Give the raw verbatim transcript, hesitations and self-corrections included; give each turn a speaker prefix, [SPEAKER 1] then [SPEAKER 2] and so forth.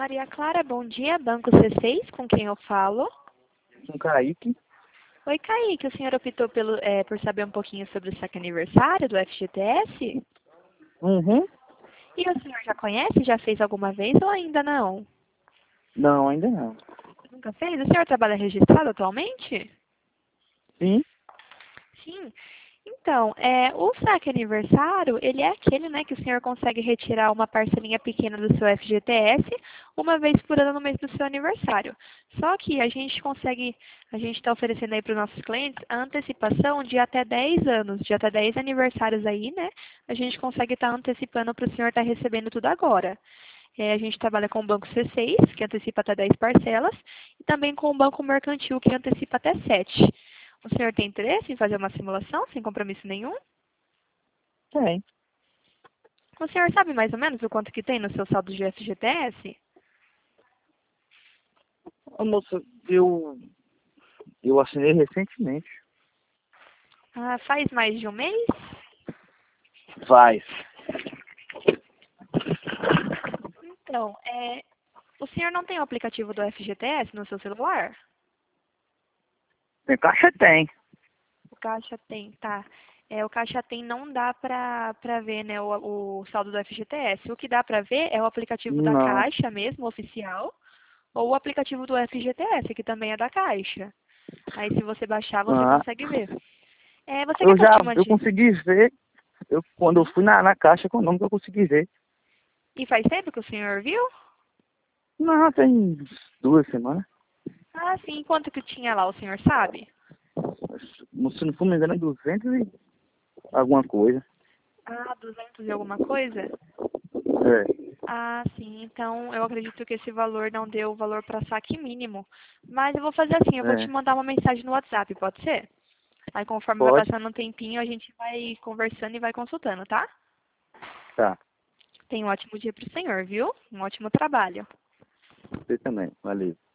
[SPEAKER 1] Maria Clara, bom dia. Banco C seis, com quem eu falo?
[SPEAKER 2] Com Kaique.
[SPEAKER 1] Oi, Kaique. O senhor optou pelo, é, por saber um pouquinho sobre o saque aniversário do F G T S?
[SPEAKER 2] Uhum.
[SPEAKER 1] E o senhor já conhece? Já fez alguma vez ou ainda não?
[SPEAKER 2] Não, ainda não.
[SPEAKER 1] Nunca fez? O senhor trabalha registrado atualmente?
[SPEAKER 2] Sim?
[SPEAKER 1] Sim. Então, é, o saque aniversário, ele é aquele, né, que o senhor consegue retirar uma parcelinha pequena do seu F G T S uma vez por ano no mês do seu aniversário. Só que a gente consegue, a gente está oferecendo aí para os nossos clientes a antecipação de até dez anos, de até dez aniversários aí, né? A gente consegue estar antecipando para o senhor estar recebendo tudo agora. É, a gente trabalha com o Banco C seis, que antecipa até dez parcelas, e também com o Banco Mercantil, que antecipa até sete. O senhor tem interesse em fazer uma simulação sem compromisso nenhum?
[SPEAKER 2] Tem.
[SPEAKER 1] O senhor sabe mais ou menos o quanto que tem no seu saldo de F G T S?
[SPEAKER 2] Ô, moça, eu, eu assinei recentemente.
[SPEAKER 1] Ah, faz mais de um mês?
[SPEAKER 2] Faz.
[SPEAKER 1] Então, é, o senhor não tem o aplicativo do F G T S no seu celular?
[SPEAKER 2] Tem caixa? Tem.
[SPEAKER 1] O Caixa tem, tá. É, o Caixa tem não dá pra, pra ver, né, o, o saldo do F G T S. O que dá pra ver é o aplicativo da
[SPEAKER 2] Não.
[SPEAKER 1] Caixa mesmo, oficial, ou o aplicativo do F G T S, que também é da Caixa. Aí se você baixar, você
[SPEAKER 2] Ah,
[SPEAKER 1] consegue ver. É, você quer
[SPEAKER 2] eu
[SPEAKER 1] que eu
[SPEAKER 2] já,
[SPEAKER 1] te
[SPEAKER 2] eu
[SPEAKER 1] mande?
[SPEAKER 2] consegui ver, eu, quando eu fui na, na caixa econômica, eu consegui ver.
[SPEAKER 1] E faz tempo que o senhor viu?
[SPEAKER 2] Não, tem duas semanas.
[SPEAKER 1] Ah, sim. Quanto que tinha lá, o senhor sabe?
[SPEAKER 2] Se não for me engano, é duzentos e alguma coisa.
[SPEAKER 1] Ah, duzentos e alguma coisa?
[SPEAKER 2] É.
[SPEAKER 1] Ah, sim. Então, eu acredito que esse valor não deu o valor para saque mínimo. Mas eu vou fazer assim, eu vou te
[SPEAKER 2] É.
[SPEAKER 1] mandar uma mensagem no WhatsApp, pode ser? Aí, conforme vai
[SPEAKER 2] Pode?
[SPEAKER 1] passando um tempinho, a gente vai conversando e vai consultando, tá?
[SPEAKER 2] Tá.
[SPEAKER 1] Tenha um ótimo dia pro senhor, viu? Um ótimo trabalho.
[SPEAKER 2] Você também. Valeu.